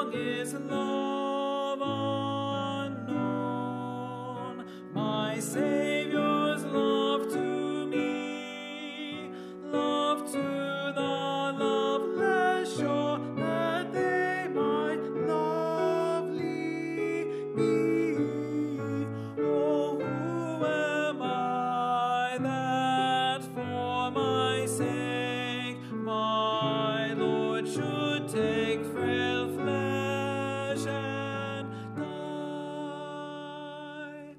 long is love unknown, my Saviour's love to me, love to the loveless shore, that they might lovely be. Oh, who am I that for my sake my Lord should take frail flesh and die?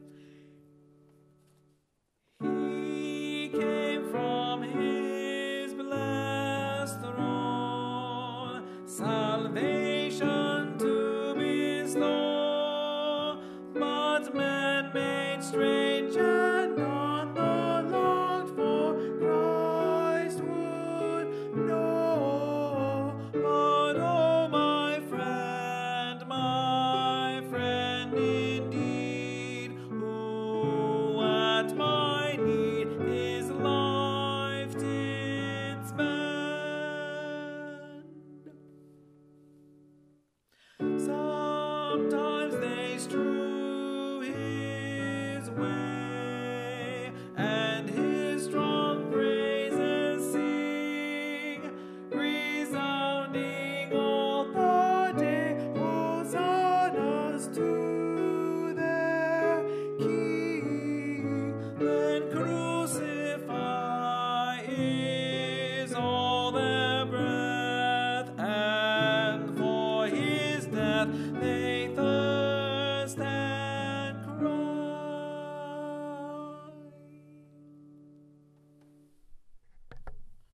He came from his blessed throne, salvation to bestow, but men made strange and none the longed for Christ would know. But oh, my friend indeed, who at my need his life did spend. Sometimes